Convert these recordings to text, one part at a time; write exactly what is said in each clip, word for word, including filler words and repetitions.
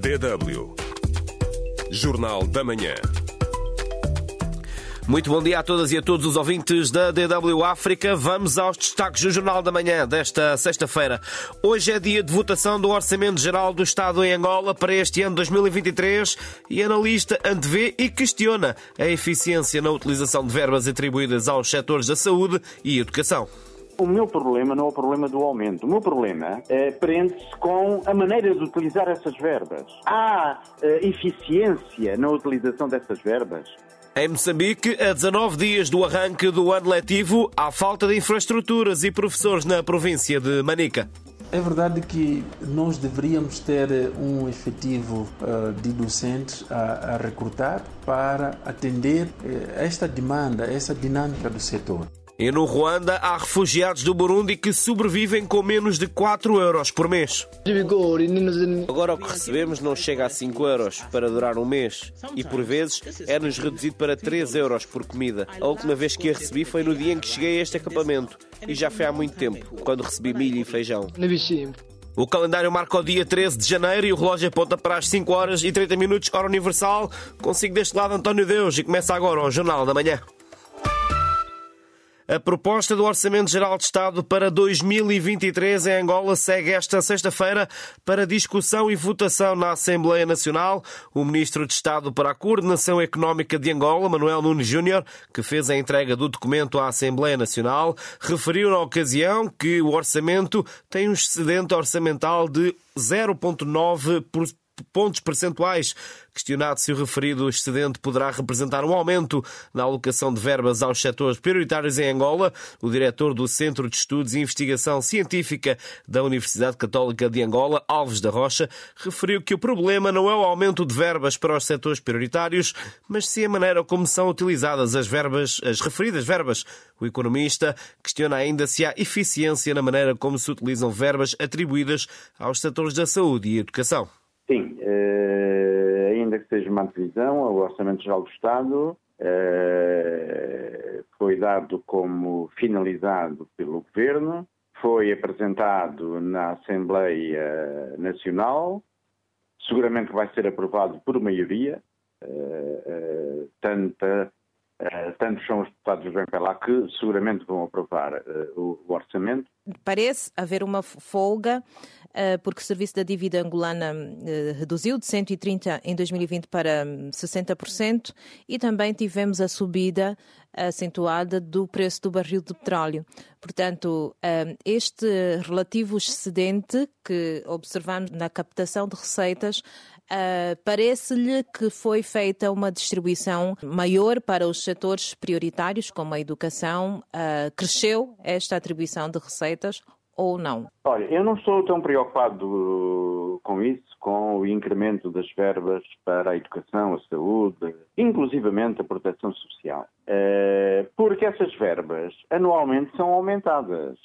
D W. Jornal da Manhã. Muito bom dia a todas e a todos os ouvintes da D W África. Vamos aos destaques do Jornal da Manhã desta sexta-feira. Hoje é dia de votação do Orçamento Geral do Estado em Angola para este ano dois mil e vinte e três e analista antevê e questiona a eficiência na utilização de verbas atribuídas aos setores da saúde e educação. O meu problema não é o problema do aumento. O meu problema é, prende-se com a maneira de utilizar essas verbas. Há uh, eficiência na utilização dessas verbas? Em Moçambique, a dezanove dias do arranque do ano letivo, há falta de infraestruturas e professores na província de Manica. É verdade que nós deveríamos ter um efetivo uh, de docentes a, a recrutar para atender uh, esta demanda, essa dinâmica do setor. E no Ruanda, há refugiados do Burundi que sobrevivem com menos de quatro euros por mês. Agora o que recebemos não chega a cinco euros para durar um mês. E por vezes é-nos reduzido para três euros por comida. A última vez que a recebi foi no dia em que cheguei a este acampamento. E já foi há muito tempo, quando recebi milho e feijão. O calendário marca o dia treze de janeiro e o relógio aponta para as cinco horas e trinta minutos, hora universal. Consigo deste lado António Deus e começa agora o Jornal da Manhã. A proposta do Orçamento Geral de Estado para dois mil e vinte e três em Angola segue esta sexta-feira para discussão e votação na Assembleia Nacional. O Ministro de Estado para a Coordenação Económica de Angola, Manuel Nunes Júnior, que fez a entrega do documento à Assembleia Nacional, referiu na ocasião que o orçamento tem um excedente orçamental de zero vírgula nove por cento. pontos percentuais. Questionado se o referido excedente poderá representar um aumento na alocação de verbas aos setores prioritários em Angola, o diretor do Centro de Estudos e Investigação Científica da Universidade Católica de Angola, Alves da Rocha, referiu que o problema não é o aumento de verbas para os setores prioritários, mas sim a maneira como são utilizadas as verbas, as referidas verbas. O economista questiona ainda se há eficiência na maneira como se utilizam verbas atribuídas aos setores da saúde e educação. Sim, eh, ainda que seja uma divisão, o Orçamento Geral do Estado eh, foi dado como finalizado pelo Governo, foi apresentado na Assembleia Nacional, seguramente vai ser aprovado por maioria, eh, eh, tanta, eh, tantos são os deputados bem para lá que seguramente vão aprovar eh, o, o orçamento. Parece haver uma folga, porque o serviço da dívida angolana reduziu de cento e trinta em dois mil e vinte para sessenta por cento e também tivemos a subida acentuada do preço do barril de petróleo. Portanto, este relativo excedente que observamos na captação de receitas, parece-lhe que foi feita uma distribuição maior para os setores prioritários, como a educação. Cresceu esta atribuição de receitas ou não? Olha, eu não estou tão preocupado com isso, com o incremento das verbas para a educação, a saúde, inclusivamente a proteção social. Porque essas verbas anualmente são aumentadas.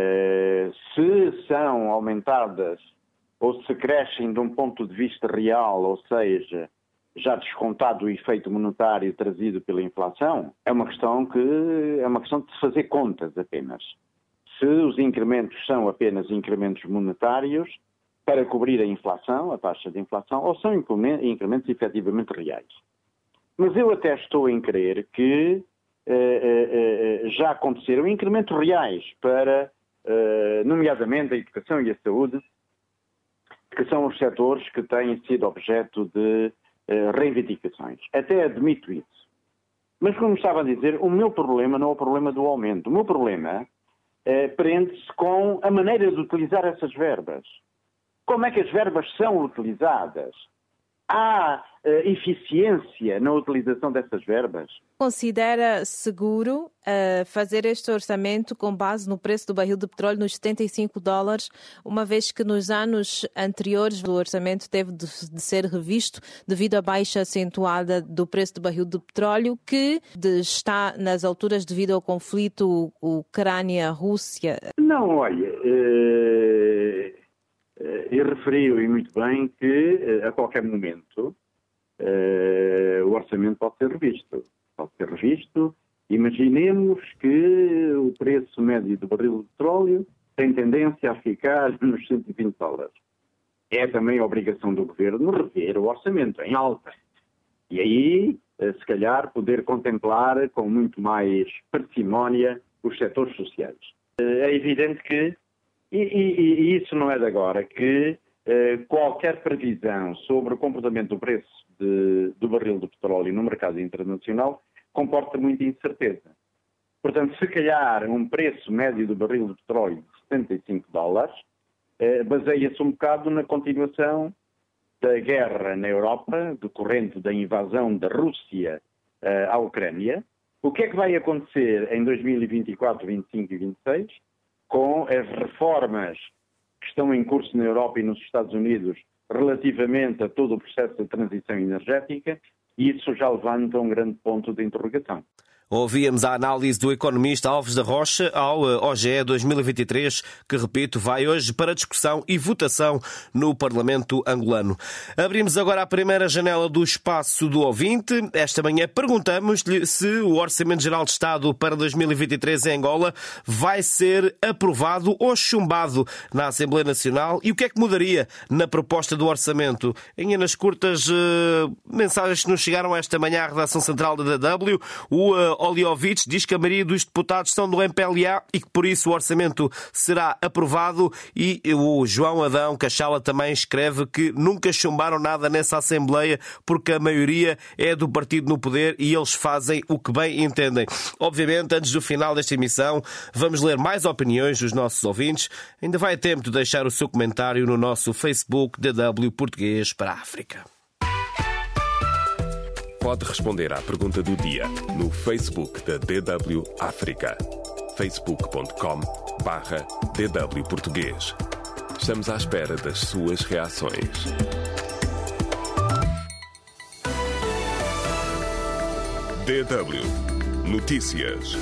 Se são aumentadas ou se crescem de um ponto de vista real, ou seja, já descontado o efeito monetário trazido pela inflação, é uma questão que é uma questão de se fazer contas apenas. Se os incrementos são apenas incrementos monetários para cobrir a inflação, a taxa de inflação, ou são incrementos efetivamente reais. Mas eu até estou em crer que eh, eh, já aconteceram incrementos reais para, eh, nomeadamente, a educação e a saúde, que são os setores que têm sido objeto de eh, reivindicações. Até admito isso. Mas, como estava a dizer, o meu problema não é o problema do aumento. O meu problema eh, prende-se com a maneira de utilizar essas verbas. Como é que as verbas são utilizadas? Há uh, eficiência na utilização dessas verbas? Considera seguro uh, fazer este orçamento com base no preço do barril de petróleo nos setenta e cinco dólares, uma vez que nos anos anteriores o orçamento teve de, de ser revisto devido à baixa acentuada do preço do barril de petróleo, que de, está nas alturas devido ao conflito Ucrânia-Rússia? Não, olha... Uh... E referiu, e muito bem, que a qualquer momento uh, o orçamento pode ser revisto. Pode ser revisto. Imaginemos que o preço médio do barril de petróleo tem tendência a ficar nos cento e vinte dólares. é também a obrigação do Governo rever o orçamento em alta. E aí, se calhar, poder contemplar com muito mais parcimónia os setores sociais. É evidente que, e, e, e isso não é de agora, que eh, qualquer previsão sobre o comportamento do preço de, do barril de petróleo no mercado internacional comporta muita incerteza. Portanto, se calhar um preço médio do barril de petróleo de setenta e cinco dólares eh, baseia-se um bocado na continuação da guerra na Europa, decorrente da invasão da Rússia uh, à Ucrânia. O que é que vai acontecer em dois mil e vinte e quatro, vinte e cinco e vinte e seis com as reformas que estão em curso na Europa e nos Estados Unidos relativamente a todo o processo de transição energética? E isso já levanta um grande ponto de interrogação. Ouvíamos a análise do economista Alves da Rocha ao O G E dois mil e vinte e três, que, repito, vai hoje para discussão e votação no Parlamento angolano. Abrimos agora a primeira janela do espaço do ouvinte. Esta manhã perguntamos-lhe se o Orçamento Geral de Estado para dois mil e vinte e três em Angola vai ser aprovado ou chumbado na Assembleia Nacional e o que é que mudaria na proposta do orçamento. Em nas curtas uh, mensagens que nos chegaram esta manhã à redação central da D W, o uh, Oliovic diz que a maioria dos deputados são do M P L A e que por isso o orçamento será aprovado, e o João Adão Cachala também escreve que nunca chumbaram nada nessa Assembleia porque a maioria é do partido no poder e eles fazem o que bem entendem. Obviamente, antes do final desta emissão, vamos ler mais opiniões dos nossos ouvintes. Ainda vai tempo de deixar o seu comentário no nosso Facebook D W Português para a África. Pode responder à pergunta do dia no Facebook da D W África. facebook ponto com barra D W Português. Estamos à espera das suas reações. D W Notícias.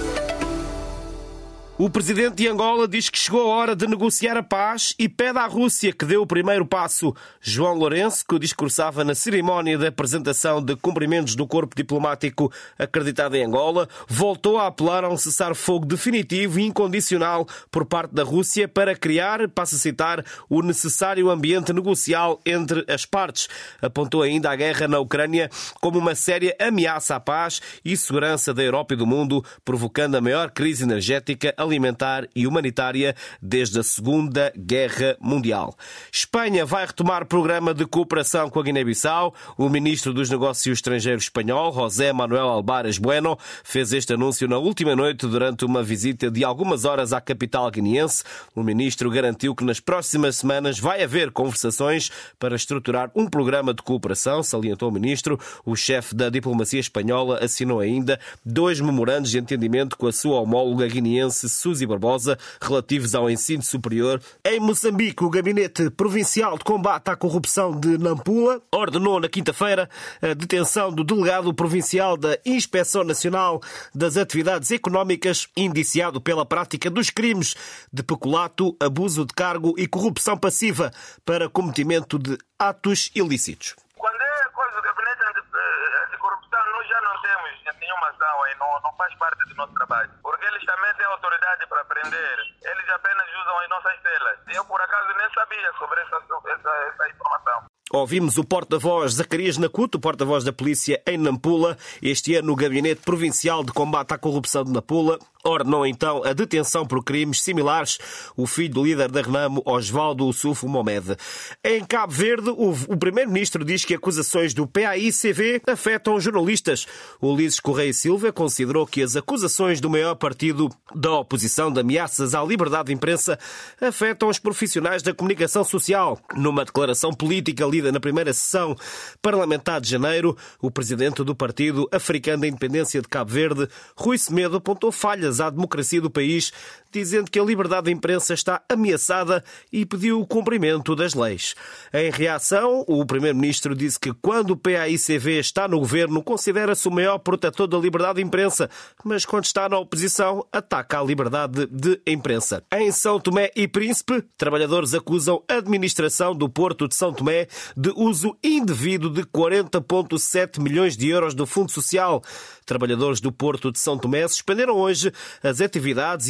O presidente de Angola diz que chegou a hora de negociar a paz e pede à Rússia que dê o primeiro passo. João Lourenço, que discursava na cerimónia de apresentação de cumprimentos do corpo diplomático acreditado em Angola, voltou a apelar a um cessar-fogo definitivo e incondicional por parte da Rússia para criar, passo a citar, o necessário ambiente negocial entre as partes. Apontou ainda a guerra na Ucrânia como uma séria ameaça à paz e segurança da Europa e do mundo, provocando a maior crise energética, alimentar e humanitária desde a Segunda Guerra Mundial. Espanha vai retomar programa de cooperação com a Guiné-Bissau. O ministro dos Negócios Estrangeiros espanhol, José Manuel Albares Bueno, fez este anúncio na última noite durante uma visita de algumas horas à capital guineense. O ministro garantiu que nas próximas semanas vai haver conversações para estruturar um programa de cooperação, salientou o ministro. O chefe da diplomacia espanhola assinou ainda dois memorandos de entendimento com a sua homóloga guineense Suzy Barbosa, relativos ao ensino superior. Em Moçambique, o Gabinete Provincial de Combate à Corrupção de Nampula ordenou na quinta-feira a detenção do delegado provincial da Inspeção Nacional das Atividades Económicas, indiciado pela prática dos crimes de peculato, abuso de cargo e corrupção passiva para cometimento de atos ilícitos. Quando é coisa do Gabinete Anticorrupção, nós já não temos nenhuma ação aí, não, não faz parte do nosso trabalho. Porque eles também têm autoridade para prender. Eles apenas usam as nossas telas. Eu, por acaso, nem sabia sobre essa, essa, essa informação. Ouvimos o porta-voz Zacarias Nacuto, o porta-voz da polícia em Nampula. Este ano, o Gabinete Provincial de Combate à Corrupção de Nampula ordenou então a detenção por crimes similares o filho do líder da Renamo, Osvaldo Usufo Mohamed. Em Cabo Verde, o, o primeiro-ministro diz que acusações do P A I C V afetam jornalistas. O Ulisses Correia Silva considerou que as acusações do maior partido da oposição de ameaças à liberdade de imprensa afetam os profissionais da comunicação social. Numa declaração política lida na primeira sessão parlamentar de janeiro, o presidente do Partido Africano da Independência de Cabo Verde, Rui Semedo, apontou falhas à democracia do país, dizendo que a liberdade de imprensa está ameaçada e pediu o cumprimento das leis. Em reação, o primeiro-ministro disse que quando o P A I C V está no governo, considera-se o maior protetor da liberdade de imprensa, mas quando está na oposição, ataca a liberdade de imprensa. Em São Tomé e Príncipe, trabalhadores acusam a administração do Porto de São Tomé de uso indevido de quarenta vírgula sete milhões de euros do Fundo Social. Trabalhadores do Porto de São Tomé suspenderam hoje as atividades e acusam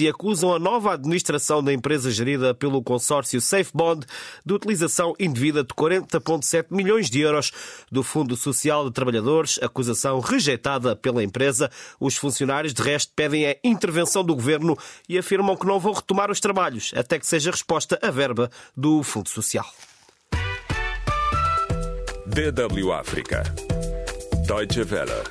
acusam a nova administração da empresa gerida pelo consórcio SafeBond de utilização indevida de quarenta vírgula sete milhões de euros do Fundo Social de Trabalhadores, acusação rejeitada pela empresa. Os funcionários, de resto, pedem a intervenção do governo e afirmam que não vão retomar os trabalhos até que seja resposta a verba do Fundo Social. D W África. Deutsche Welle.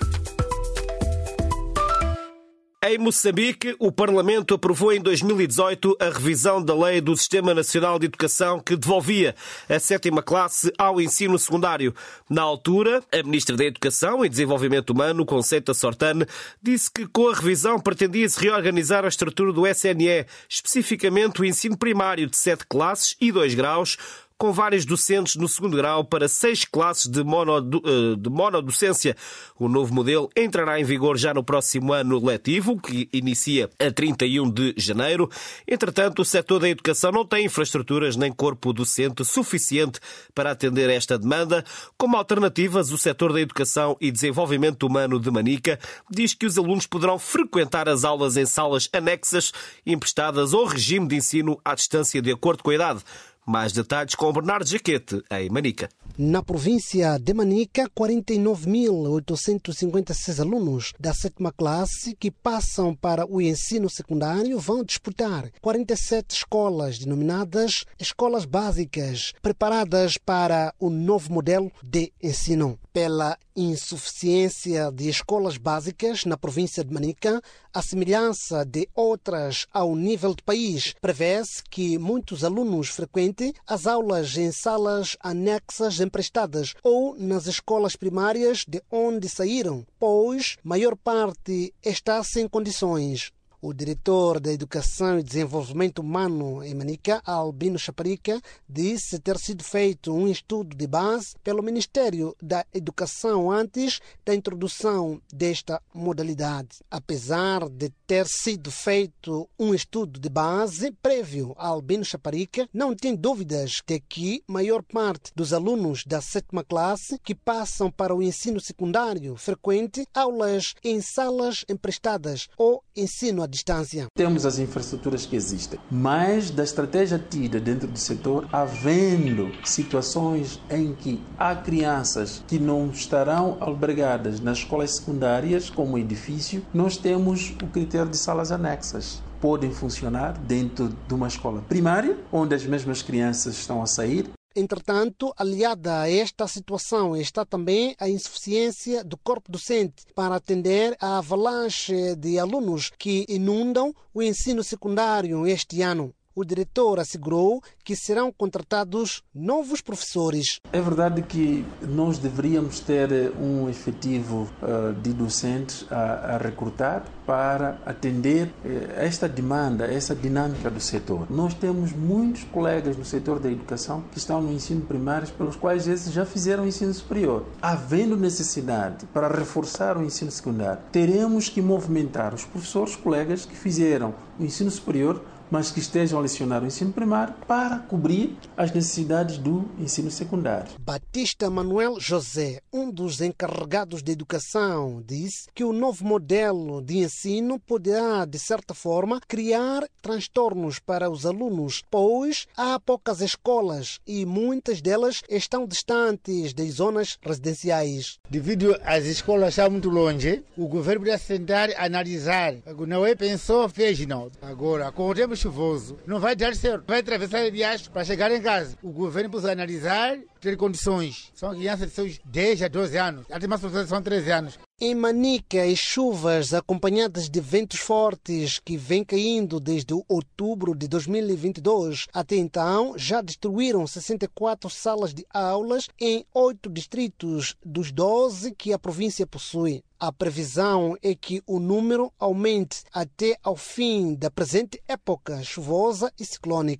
Em Moçambique, o Parlamento aprovou em dois mil e dezoito a revisão da Lei do Sistema Nacional de Educação que devolvia a sétima classe ao ensino secundário. Na altura, a Ministra da Educação e Desenvolvimento Humano, Conceição Sortane, disse que com a revisão pretendia-se reorganizar a estrutura do S N E, especificamente o ensino primário de sete classes e dois graus, com vários docentes no segundo grau para seis classes de, monodo, de monodocência. O novo modelo entrará em vigor já no próximo ano letivo, que inicia a trinta e um de janeiro. Entretanto, o setor da educação não tem infraestruturas nem corpo docente suficiente para atender esta demanda. Como alternativas, o setor da educação e desenvolvimento humano de Manica diz que os alunos poderão frequentar as aulas em salas anexas, emprestadas ao regime de ensino à distância de acordo com a idade. Mais detalhes com Bernardo Jaquete, em Manica. Na província de Manica, quarenta e nove mil oitocentos e cinquenta e seis alunos da sétima classe que passam para o ensino secundário vão disputar quarenta e sete escolas denominadas escolas básicas, preparadas para o novo modelo de ensino. Pela insuficiência de escolas básicas na província de Manica, a semelhança de outras ao nível do país, prevê-se que muitos alunos frequentem as aulas em salas anexas emprestadas ou nas escolas primárias de onde saíram, pois maior parte está sem condições. O diretor da Educação e Desenvolvimento Humano em Manica, Albino Chaparica, disse ter sido feito um estudo de base pelo Ministério da Educação antes da introdução desta modalidade. Apesar de ter sido feito um estudo de base prévio a Albino Chaparica, não tem dúvidas de que a maior parte dos alunos da sétima classe que passam para o ensino secundário frequente aulas em salas emprestadas ou ensino à distância. Temos as infraestruturas que existem, mas da estratégia tida dentro do setor, havendo situações em que há crianças que não estarão albergadas nas escolas secundárias como edifício, nós temos o critério de salas anexas. Podem funcionar dentro de uma escola primária, onde as mesmas crianças estão a sair. Entretanto, aliada a esta situação está também a insuficiência do corpo docente para atender à avalanche de alunos que inundam o ensino secundário este ano. O diretor assegurou que serão contratados novos professores. É verdade que nós deveríamos ter um efetivo uh, de docentes a, a recrutar para atender uh, esta demanda, essa dinâmica do setor. Nós temos muitos colegas no setor da educação que estão no ensino primário, pelos quais esses já fizeram o ensino superior. Havendo necessidade para reforçar o ensino secundário, teremos que movimentar os professores colegas que fizeram o ensino superior, mas que estejam a lecionar o ensino primário para cobrir as necessidades do ensino secundário. Batista Manuel José, um dos encarregados de educação, disse que o novo modelo de ensino poderá, de certa forma, criar transtornos para os alunos, pois há poucas escolas e muitas delas estão distantes das zonas residenciais. Devido às escolas estarem muito longe, o governo precisa sentar e analisar. Não é pensou, fez não. Agora, com o tempo chuvoso, não vai dar certo. Vai atravessar a viagem para chegar em casa. O governo precisa analisar, ter condições. São crianças de seus dez a doze anos. A última são treze anos. Em Manica, as chuvas acompanhadas de ventos fortes que vêm caindo desde outubro de dois mil e vinte e dois até então já destruíram sessenta e quatro salas de aulas em oito distritos dos doze que a província possui. A previsão é que o número aumente até ao fim da presente época chuvosa e ciclónica.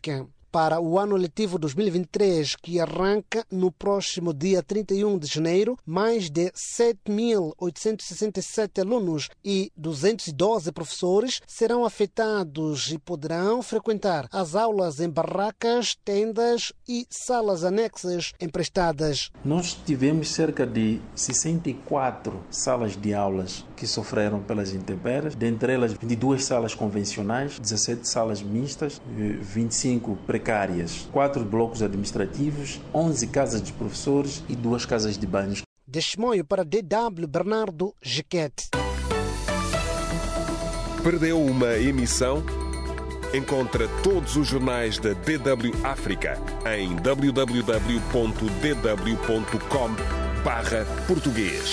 para o ano letivo dois mil e vinte e três, que arranca no próximo dia trinta e um de janeiro, mais de sete mil oitocentos e sessenta e sete alunos e duzentos e doze professores serão afetados e poderão frequentar as aulas em barracas, tendas e salas anexas emprestadas. Nós tivemos cerca de sessenta e quatro salas de aulas que sofreram pelas intempéries, dentre elas vinte e duas salas convencionais, dezessete salas mistas, vinte e cinco precárias, quatro blocos administrativos, onze casas de professores e duas casas de banhos. De Chimoio para D W, Bernardo Jequete. Perdeu uma emissão? Encontra todos os jornais da D W África em w w w ponto d w ponto com barra português.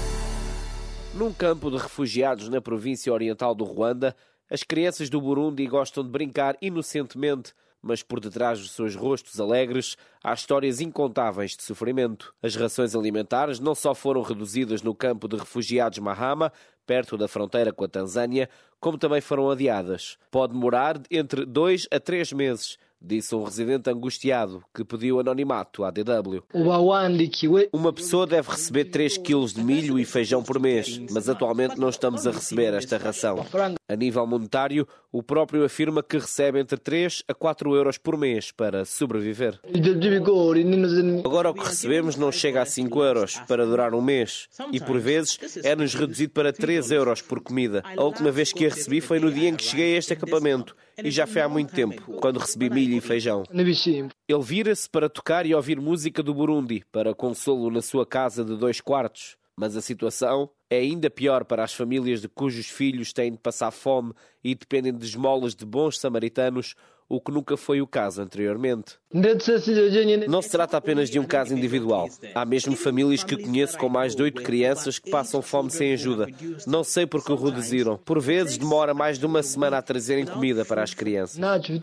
Num campo de refugiados na província oriental do Ruanda, as crianças do Burundi gostam de brincar inocentemente, mas por detrás dos seus rostos alegres há histórias incontáveis de sofrimento. As rações alimentares não só foram reduzidas no campo de refugiados Mahama, perto da fronteira com a Tanzânia, como também foram adiadas. Pode demorar entre dois a três meses, disse um residente angustiado que pediu anonimato à D W. Uma pessoa deve receber três quilos de milho e feijão por mês, mas atualmente não estamos a receber esta ração. A nível monetário, o próprio afirma que recebe entre três a quatro euros por mês para sobreviver. Agora o que recebemos não chega a cinco euros para durar um mês e por vezes é-nos reduzido para três euros por comida. A última vez que a recebi foi no dia em que cheguei a este acampamento e já foi há muito tempo, quando recebi milho e feijão. Ele vira-se para tocar e ouvir música do Burundi, para consolo na sua casa de dois quartos. Mas a situação é ainda pior para as famílias de cujos filhos têm de passar fome e dependem de esmolas de bons samaritanos, o que nunca foi o caso anteriormente. Não se trata apenas de um caso individual. Há mesmo famílias que conheço com mais de oito crianças que passam fome sem ajuda. Não sei por que o reduziram. Por vezes demora mais de uma semana a trazerem comida para as crianças.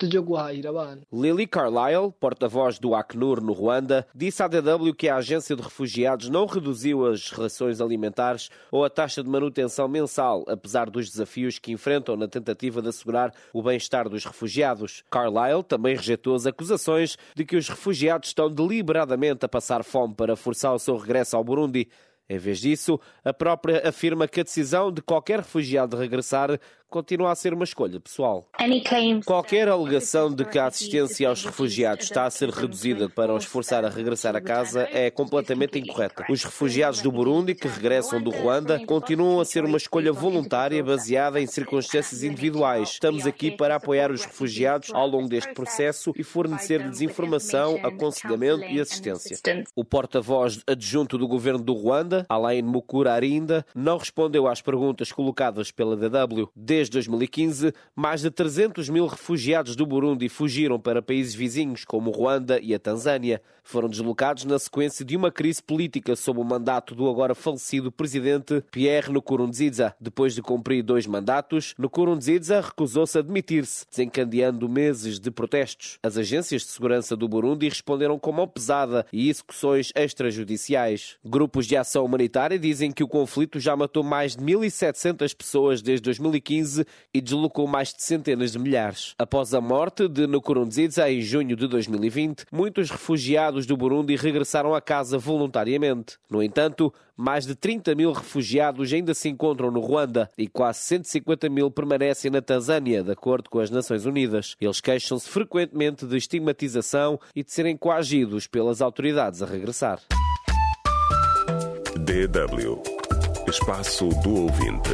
Lily Carlyle, porta-voz do Acnur no Ruanda, disse à D W que a agência de refugiados não reduziu as rações alimentares ou a taxa de manutenção mensal, apesar dos desafios que enfrentam na tentativa de assegurar o bem-estar dos refugiados. Carlyle também rejeitou as acusações de que os refugiados estão deliberadamente a passar fome para forçar o seu regresso ao Burundi. Em vez disso, a própria afirma que a decisão de qualquer refugiado de regressar continua a ser uma escolha pessoal. Qualquer alegação de que a assistência aos refugiados está a ser reduzida para os forçar a regressar a casa é completamente incorreta. Os refugiados do Burundi que regressam do Ruanda continuam a ser uma escolha voluntária baseada em circunstâncias individuais. Estamos aqui para apoiar os refugiados ao longo deste processo e fornecer-lhes informação, aconselhamento e assistência. O porta-voz adjunto do governo do Ruanda, Alain Mukura Arinda, não respondeu às perguntas colocadas pela D W. Desde dois mil e quinze, mais de trezentos mil refugiados do Burundi fugiram para países vizinhos, como o Ruanda e a Tanzânia. Foram deslocados na sequência de uma crise política sob o mandato do agora falecido presidente Pierre Nkurunziza. Depois de cumprir dois mandatos, Nkurunziza recusou-se a demitir-se, desencadeando meses de protestos. As agências de segurança do Burundi responderam com mão pesada e execuções extrajudiciais. Grupos de ação humanitária dizem que o conflito já matou mais de mil e setecentas pessoas desde dois mil e quinze e deslocou mais de centenas de milhares. Após a morte de Nkurunziza em junho de dois mil e vinte, muitos refugiados do Burundi regressaram a casa voluntariamente. No entanto, mais de trinta mil refugiados ainda se encontram no Ruanda e quase cento e cinquenta mil permanecem na Tanzânia, de acordo com as Nações Unidas. Eles queixam-se frequentemente de estigmatização e de serem coagidos pelas autoridades a regressar. D W. Espaço do Ouvinte.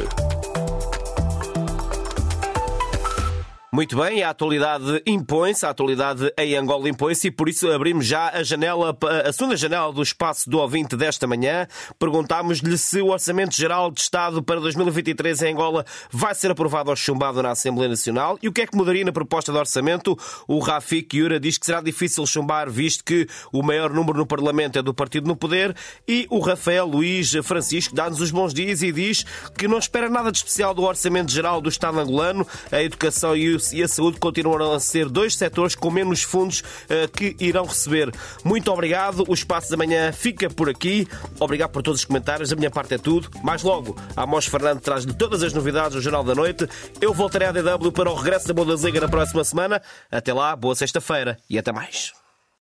Muito bem, a atualidade impõe-se, a atualidade em Angola impõe-se e por isso abrimos já a janela, a segunda janela do Espaço do Ouvinte desta manhã. Perguntámos-lhe se o Orçamento Geral de Estado para dois mil e vinte e três em Angola vai ser aprovado ou chumbado na Assembleia Nacional e o que é que mudaria na proposta de orçamento. O Rafik Yura diz que será difícil chumbar, visto que o maior número no Parlamento é do partido no poder, e o Rafael Luís Francisco dá-nos os bons dias e diz que não espera nada de especial do Orçamento Geral do Estado angolano. A educação e o comércio e a saúde continuarão a ser dois setores com menos fundos uh, que irão receber. Muito obrigado. O Espaço da Manhã fica por aqui. Obrigado por todos os comentários. Da minha parte é tudo. Mais logo, a Amos Fernando traz-lhe todas as novidades do Jornal da Noite. Eu voltarei à D W para o regresso da Bundesliga na próxima semana. Até lá, boa sexta-feira e até mais.